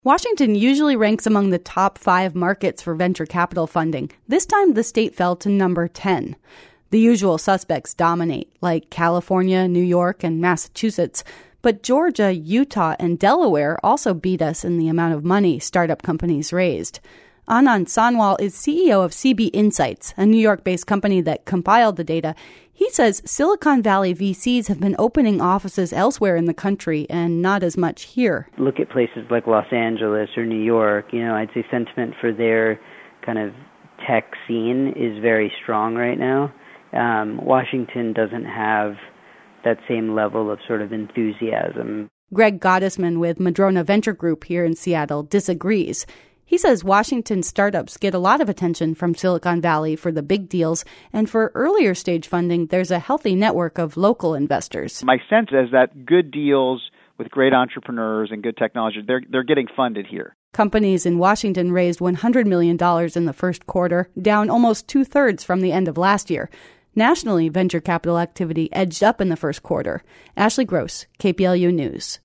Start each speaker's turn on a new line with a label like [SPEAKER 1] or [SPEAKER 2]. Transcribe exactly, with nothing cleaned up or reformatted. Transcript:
[SPEAKER 1] Washington usually ranks among the top five markets for venture capital funding. This time, the state fell to number ten. The usual suspects dominate, like California, New York, and Massachusetts. But Georgia, Utah, and Delaware also beat us in the amount of money startup companies raised. Anand Sanwal is C E O of C B Insights, a New York-based company that compiled the data. He says Silicon Valley V Cs have been opening offices elsewhere in the country and not as much here.
[SPEAKER 2] Look at places like Los Angeles or New York. You know, I'd say sentiment for their kind of tech scene is very strong right now. Um, Washington doesn't have that same level of sort of enthusiasm.
[SPEAKER 1] Greg Gottesman with Madrona Venture Group here in Seattle disagrees. He says Washington startups get a lot of attention from Silicon Valley for the big deals, and for earlier stage funding, there's a healthy network of local investors.
[SPEAKER 3] My sense is that good deals with great entrepreneurs and good technology, they're they're getting funded here.
[SPEAKER 1] Companies in Washington raised one hundred million dollars in the first quarter, down almost two-thirds from the end of last year. Nationally, venture capital activity edged up in the first quarter. Ashley Gross, K P L U News.